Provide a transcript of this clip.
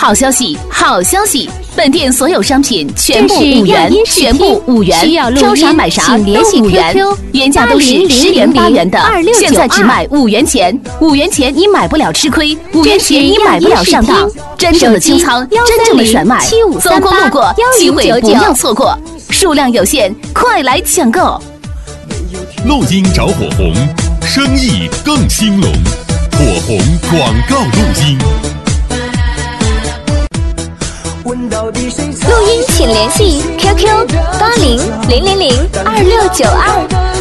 好消息，好消息！本店所有商品全部5元，全部5元，挑啥买啥都5元，原价都是10元8元的，现在只卖5元钱，5元钱你买不了吃亏，5元钱你买不了上当，真正的清仓，真正的甩卖，走过路过，机会不要错过，数量有限，快来抢购！ 录音找火红，生意更兴隆，火红广告录音。 录音请联系 QQ8000026992。